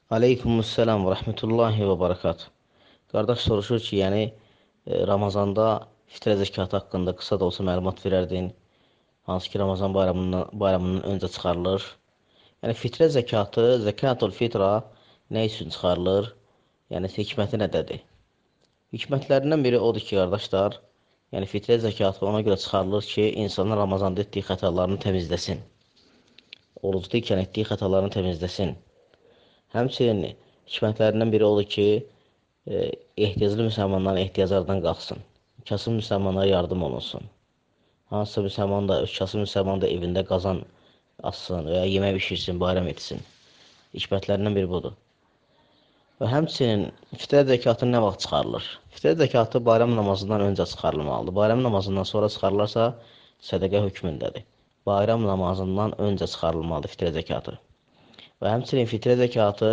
Aleykumussalam və rəhmətullahi və barakatuh. Qardaş soruşur ki, Ramazanda fitrə zəkatı haqqında qısa da olsa məlumat verərdin. Hansı ki, Ramazan bayramından öncə çıxarılır. Yəni, fitrə zəkatı, zəkatul fitra nə üçün çıxarılır? Yəni, hikməti nədədir? Hikmətlərindən biri odur ki, qardaşlar, fitrə zəkatı ona görə çıxarılır ki, insanlar Ramazanda etdiyi xətalarını təmizləsin. Orucda ikən etdiyi xətalarını təmizləsin. Həmçinin hikmətlərindən biri odur ki, ehtiyaclı müsəlmanların ehtiyaclardan qalxsın. Kasıb müsəlmanlara yardım olunsun. Hansısa müsəlman da, kasıb müsəlman da evində qazan assın və ya yemək bişirsin, bayram etsin. Hikmətlərindən biri budur. Və həmçinin fitrə zəkatı nə vaxt çıxarılır? Fitrə zəkatı bayram namazından öncə çıxarılmalıdır. Bayram namazından sonra çıxarılarsa, sədəqə hökmündədir. Bayram namazından öncə çıxarılmalıdır fitrə zəkatı. Və həmçinin fitrə zəkatı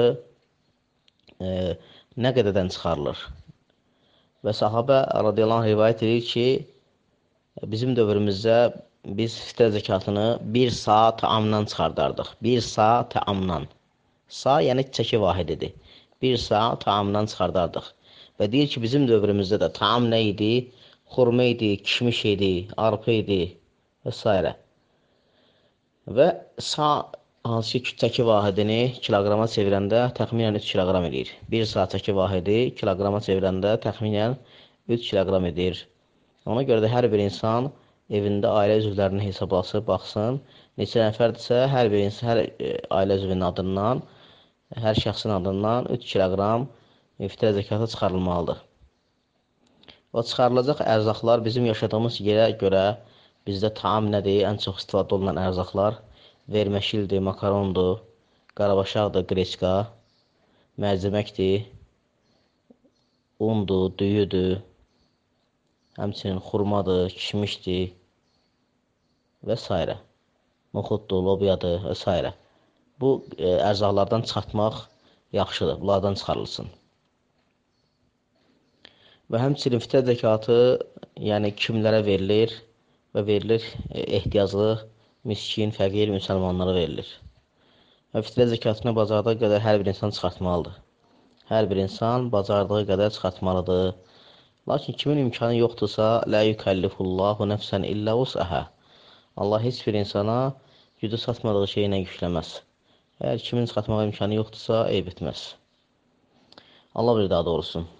nə qədərdən çıxarılır? Və sahabə radiyallahu anh rivayət edir ki, bizim dövrümüzdə biz fitrə zəkatını bir saat təamdan çıxardardıq. Bir saat təamdan. Sa, yəni çəki vahididir. Bir saat təamdan çıxardardıq. Və deyir ki, bizim dövrümüzdə də təam nə idi? Xurma idi, kişmiş idi, arpa idi və s. Və sa hansı ki, çəki vahidini kiloqrama çevirəndə təxminən 3 kiloqram edir. 1 saat çəki vahidi kiloqrama çevirəndə təxminən 3 kiloqram edir. Ona görə də hər bir insan evində ailə üzvlərini hesablasın, baxsın. Neçə nəfərdirsə, hər ailə üzvünün adından, hər şəxsin adından 3 kiloqram fitrə zəkatı çıxarılmalıdır. O çıxarılacaq ərzaqlar bizim yaşadığımız yerə görə bizdə taam nədir? Ən çox istifadə olunan ərzaqlar verməşildir, makarondur, qarabaşaqdır, qreçka, mərciməkdir, undur, düyüdür, həmçinin xurmadır, kişmişdir və s. Noxuddur, lobyadır və s. Bu ərzaqlardan çıxartmaq yaxşıdır, bunlardan çıxarılsın. Və həmçinin fitrə zəkatı kimlərə verilir və verilir ehtiyaclı, miskin, fəqir müsəlmanlara verilir. Və fitrə zəkatını bacardığı qədər hər bir insan çıxartmalıdır. Hər bir insan bacardığı qədər çıxartmalıdır. Lakin kimin imkanı yoxdursa, lə yükəllifullahu nəfsən illə vus'əhə. Allah heç bir insana gücü çatmadığı şeylə yükləməz. Əgər kimin çıxartmağa imkanı yoxdursa, eyb etməz. Allah bir daha doğrusun.